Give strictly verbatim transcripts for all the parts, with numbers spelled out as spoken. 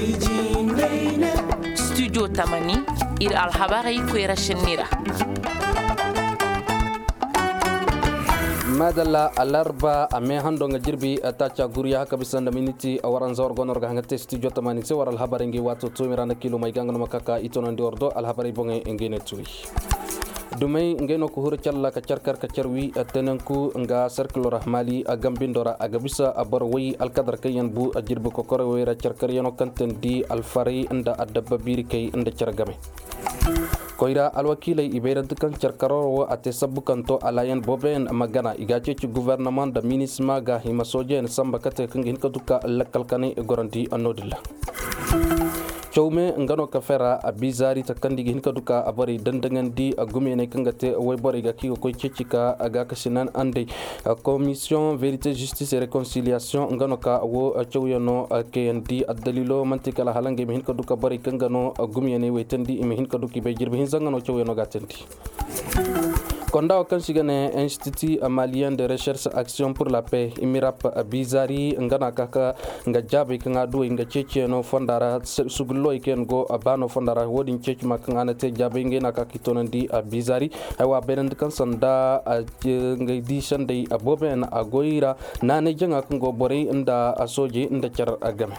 studio tamani ir alhabarai kwera shinira madalla alarba ame hando nga jirbi atacha guriya haka bisanda miniti awaran zawar gonor ga hangate studio tamani se waral habare ngi wato to miranda kilo mai gangano makaka itono ndi ordo al habare bonge ngene tuwi dumay ngeno ko hur challa ka charkar ka charwi atenanku nga circle rahmali agambindora agabisa abar wi al kadar kayan bu ajirbu ko kore wera charkar yano kanten di al fari nda adabba biri kay nda chargame koira alwakilai iberan kan charkaro ate sabukanto alayan boben magana igache ci gouvernement da minisma ga himasojen samba kate kan hin kaduka lakalkani goranti anodilla chowme ngano kafera abizari takandi hin kaduka abari dandangan di agumi ne kangate way bori ga ki ko cecika aga kasinan ande commission vérité justice et réconciliation ngano ka wo chowyono knd adalilo mantikala halange hin kaduka bari kangano agumi ne wetandi ime hin kaduki be jirbe hin zangano chowyono gatendi konda kan sigane institut malien de recherche action pour la paix imirap bizari ngana kaka nga jabe kanga do nga cheche no fondara sugullo iken go abano fondara wodin cheche makanga te jabe ngena ka kitonandi bizari aywa benend kan sanda nga di shande aboben agoira nane janga kango bore nda asoje nda char agame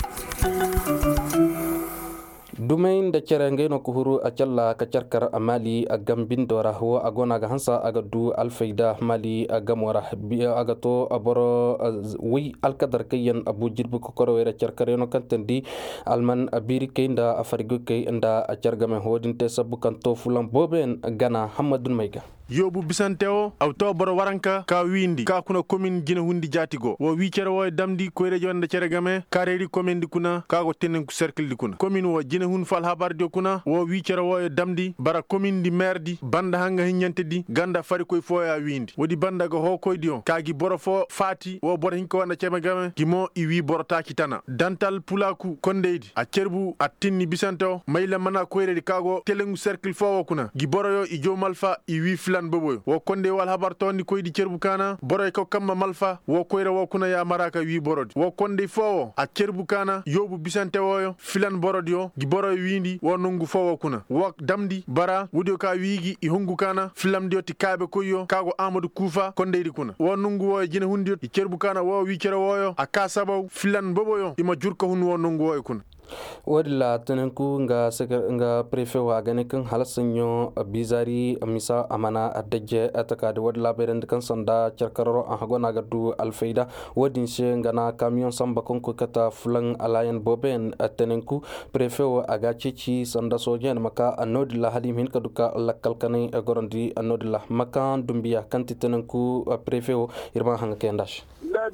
dumain da cerenge no kuhuru acalla ka cerkar amali agambin dora ho agona ga hansa agadu alfaida mali agamora biya agato aboro wi alkadar kayan abu jirbu ko koro wera cerkar no kantendi alman abiri keinda afarigo kay nda acergame hodin te sabu kanto fulan boben gana hamadun mayga yobu bisanteo awto boro waranka ka windi ka kuna commune jina hundi jatigo wo wicere wo damdi ko rejo wanda ceregame ka reedi commune di kuna ka go tenen ku cercle di kuna commune wo jina hun fal habar di kuna wo wicere wo damdi bara commune di maire di banda hanga hinyante di ganda fari koy foya windi wodi banda go ho koy dion ka gi boro fo fati wo boro hinko wanda ceregame gimo i wi boro taki tana dantal pulaku kondeydi a cerbu a tinni bisanteo mayla mana ko reedi kago telengu cercle fo wo kuna gi boro yo i jomalfa i wi lan bobo wo konde wal habar to ni koydi cerbu kana boroy ko kamma malfa wo koyra wo kuna ya maraka wi borodi wo konde fo a cerbu kana yobu bisante woyo filan borodi yo gi boroy windi wo nungu fo kuna wo damdi bara wudio ka wigi i hungu kana filam dio ti kabe koyo kago amadou kufa konde di kuna wo nungu wo jina hundi i cerbu kana wo wi cere woyo aka sabaw filan bobo yo ima jurka hun wo nungu wo kuna wadla tananku nga sekar nga prefet wa gane kan halasanyo bizari misa amana adje ataka de wadla berend kan sanda charkararo a hagona gadu alfaida wadin she ngana camion samba konko kata fulan alayan boben tananku prefet wa aga cici sanda sojen maka anodla hadim hin kaduka lakalkane gorandi anodla maka dumbiya kanti tananku prefet irma hanga kendash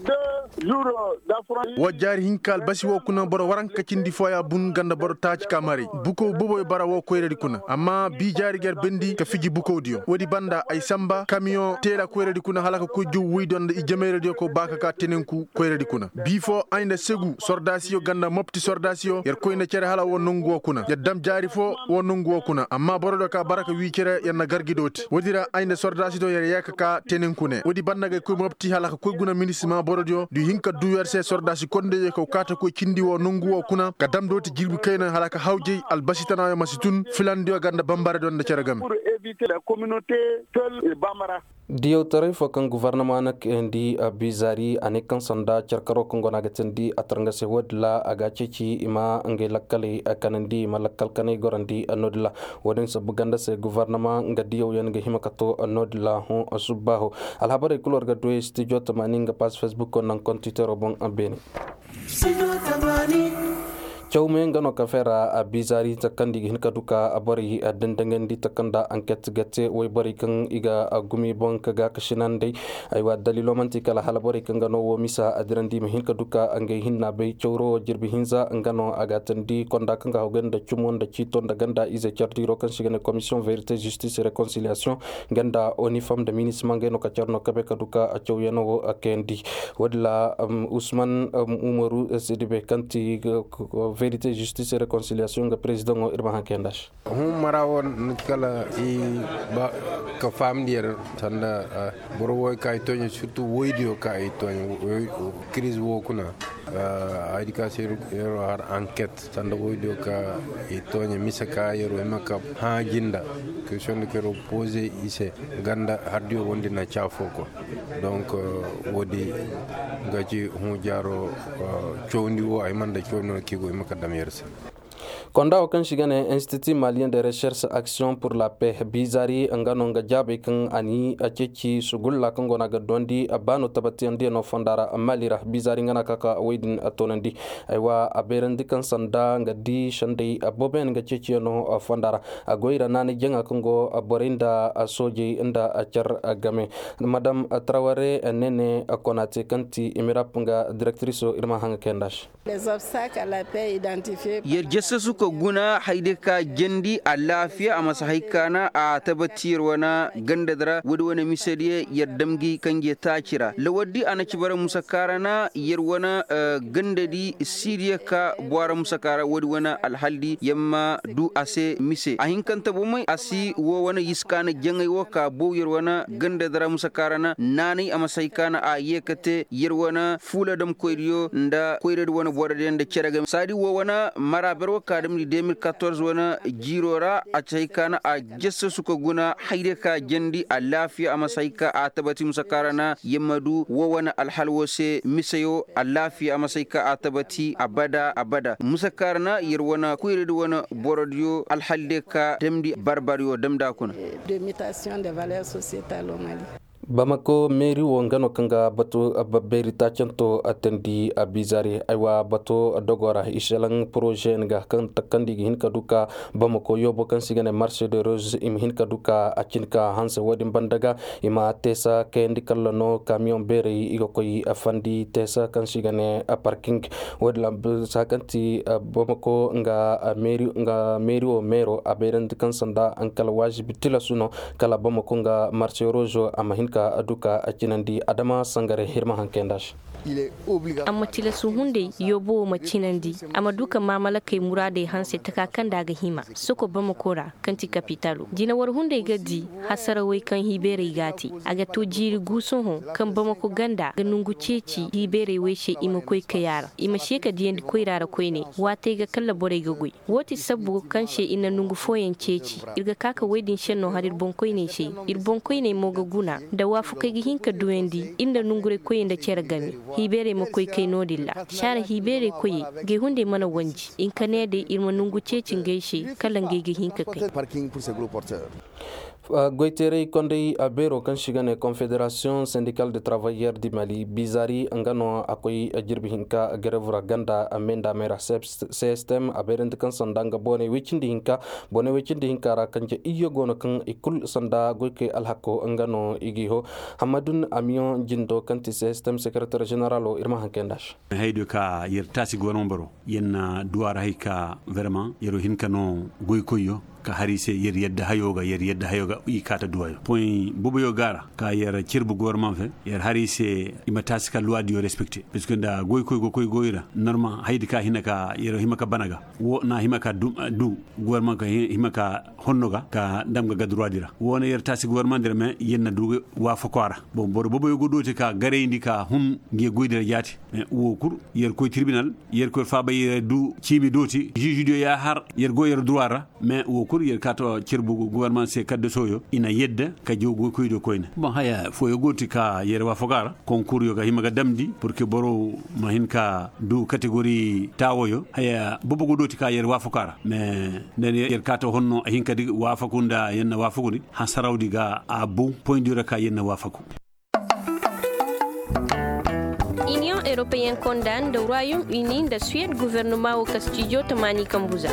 wajari hinkal basi wo kuna boro waranka cindi foya bun ganda boro taci kamari buko bobo bara wo koyredi kuna amma bi jari ger bendi ka fiji buko dio wodi banda ay samba camion tela koyredi kuna halaka ko ju wuydon e jemere dio ko baka ka tenenku koyredi kuna bi fo aynda segu sordasio ganda mopti sordasio yer koyna cere hala wo nongo kuna ya dam jari fo wo nongo kuna amma boro do ka baraka wi cere yanna gargidoti wodira aynda sordasio yer yaka ka tenenku ne wodi banda ga ko mopti halaka ko guna ministre boro dio du hinka du verse sordasi konde ko kata ko cindi wo nongu wo kuna ka dam do ti jilbu kayna halaka hawje albasitana yo masitun filandio ganda bambare don da ceragam pour éviter la communauté seul et bamara dio tarifo kan gouvernement nak ndi bizari ane kan sanda cerkaro kongo nagatendi atranga se wodla aga ceci ima nge lakkale kanandi malakkal kanay gorandi anodla woden sabu ganda se gouvernement ngadio yan nge himakato anodla ho subaho alhabare kulor ga do studio tamani nga page facebook kon nan kon twitter bon abeni studio tamani chawme ngano kafera bizari takandi hin kaduka abari dandangan di takanda enquête gatte way bari kan iga agumi bon kaga kashinande aywa dalilo manti kala halabari kan ngano wo misa adirandi hin kaduka angay hinna be chawro jirbi hinza ngano agatandi konda kan ga hoganda chumonda chiton da ganda ize chardi ro kan sigane commission vérité justice et réconciliation ganda oni fam de ministre mangeno ka charno kabe kaduka achowyano wo akendi wadla um, Usman um, Umaru S D B kanti vérité justice et réconciliation ga président irma hankendash hum marawon kala i ba ka famdier tanda boro kay toño surtout woydio kay toño crise wo kuna aydi ka ser yero har enquête tanda woydio ka e toño misaka yero e makka ha jinda question que ro poser ici ganda hardio wondi na chafo ko donc wodi gaji hu jaro chowndi wo ay manda chowno kigo e makka dam yersa konda kan shigane Institut Malien de Recherche Action pour la Paix bizari ngano nga jabe kan ani aceci sugulla kan gona ga dondi abano tabati andi no fondara malira bizari ngana kaka wedin atonandi aywa aberandi kan sanda nga di shande aboben nga ceci no fondara agoira nani jenga kango aborinda soje inda achar game madame Traoré nene akonate kanti imirapunga directrice irma hanga kendash les obstacles à la paix identifiés ko guna haide ka jandi a lafiya a masa haikana a tabbatir wana ganda dara wadi wani misaliye yaddamgi kan ge takira lawaddi ana kibara musakarana yar wana gandadi siriya ka buwara musakara wadi wana alhaldi yamma du ase mise a hinkan tabo mai asi wo wana yiskana jangai waka bo yar wana ganda dara musakarana nani a masa haikana a yekate yar wana fula dam koyriyo nda koyre wana buwara da kiraga sadi wo wana marabar waka deux mille quatorze wana jirora a caikana a jessa suka guna haide ka jandi a lafiya a masaika a tabati musakarana yamadu wa wana alhalwase misayo a lafiya a masaika a tabati abada abada musakarana yarwana kuyre wana borodiyo alhalde ka demdi barbariyo damda kuna de mutation des valeurs sociétales au Mali. Bamako meri wongano kanga bato baberi tachanto atendi abizari aywa bato dogora ishalang projet nga kan takandi hin kaduka Bamako yobo kan sigane marché de rose im hin kaduka achinka hanse wadim bandaga ima tesa kendi kalano camion bere igokoi afandi tesa kan sigane a parking wadla sakanti Bamako nga meri nga meri o mero aberend kan sanda ankal wajibi tilasuno kala Bamako nga marché rose amahin aduka acinandi adama sangare hirma hankendash amma tilasu hunde yobo macinandi amma duka mamala kai murade hanse takakan daga hima soko bama kora kanti kapitalo dina war hunde gadi hasara wai kan hibere gati aga to jiri guson ho kan bama ko ganda ga nungu ceci hibere wai she ima koi kayara ima sheka diyan koi rara koi ne wate ga kalla bore ga goi woti sabbu kan she ina nungu foyen ceci irga kaka wedin shenno harir bon koi ne she ir bon koi ne moga guna da wafu kai gi hinka duwendi inda nungure koi da cera gami hibere mo koy kay nodilla shara hibere koy ge hunde mana wanji in kanede irma nungu cecin gaishe kala ngege hinka kai goitere konde abero kan shigane Confédération syndicale des travailleurs du Mali bizari angano akoy jirbi hinka grevra ganda amenda mera system aberend kan sandanga bone wechindi hinka bone wechindi hinka ra kanje iyo gono kan ikul sanda goike alhako angano igiho Hamadun Amion Jindo kanti system secrétaire général o irma hankendash haydo ka yertasi gonon baro yenna duara hayka vraiment yero hinka no goykoyo ka harise yer yedda hayoga yer yedda hayoga i kata duwayo point bubu yo gara ka yer cirbu gouvernement fe yer harise ima tasika loi dio respecté parce que nda goy koy go koy goyra normal haydi ka hinaka yer himaka banaga wo na himaka du du gouvernement ka himaka honnoga ka ndamga ga droit dira wona yer tasi gouvernement der mais yenna du wa fakora bon bor bubu yo godoti ka gare indi ka hum ngi goydira jati mais wo kur yer koy tribunal yer koy fa bay du cimi doti juge dio ya har yer go yer droit ra mais wo kur yer kato cirbu gouvernement se kadde soyo ina yedda ka jogo koydo koyna bon haya fo yo goti ka yer wa fogara concours yo ga himaga damdi pour que boro mahin ka du catégorie tawoyo haya bobo godoti ka yer wa fogara mais nen yer kato honno hinka di wa fakunda yenna wa fakudi ha sarawdi ga a bon point dura ka yenna wa faku. Union européenne condamne le Royaume-Uni de Suède gouvernement au Castillo Tamani Kambuza.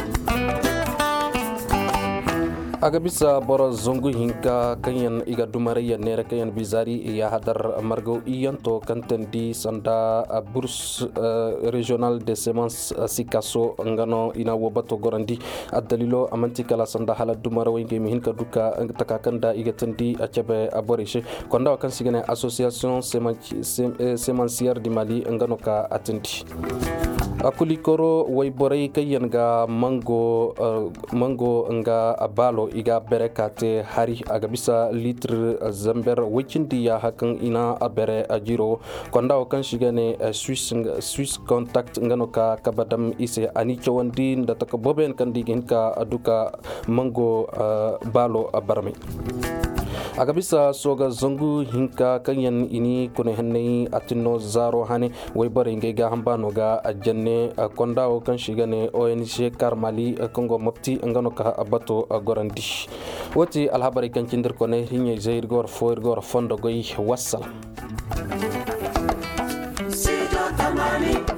aga bisa boro zongu hinka kanyan iga dumariya nera kanyan bizari ya hadar margo iyanto kanten di sanda bourse régional de semences sikaso ngano ina wobato gorandi adalilo amanti kala sanda hala dumara winge mi hinka duka takakanda iga tendi achabe aborishe konda kan sigane association semencière du Mali ngano ka atendi akuli koro way boray kayen ga mango uh, mango nga balo iga berekate hari aga bisa litre zamber wikindi ya hakan ina abere ajiro konda kan shigane uh, swiss swiss contact ngano ka kabadam ise ani chawandi ndata ka boben kan digin ka aduka mango uh, balo abarme agabisa soga zongu hinka kanyan ini kone hanne atino zaro hane waybar inge ga hambano ga ajanne konda o kan shigane O N G Karmali Kongo mopti ngano ka abato gorandi woti alhabari kan cindir kone hinye zair gor foir gor fondo goy wassalam.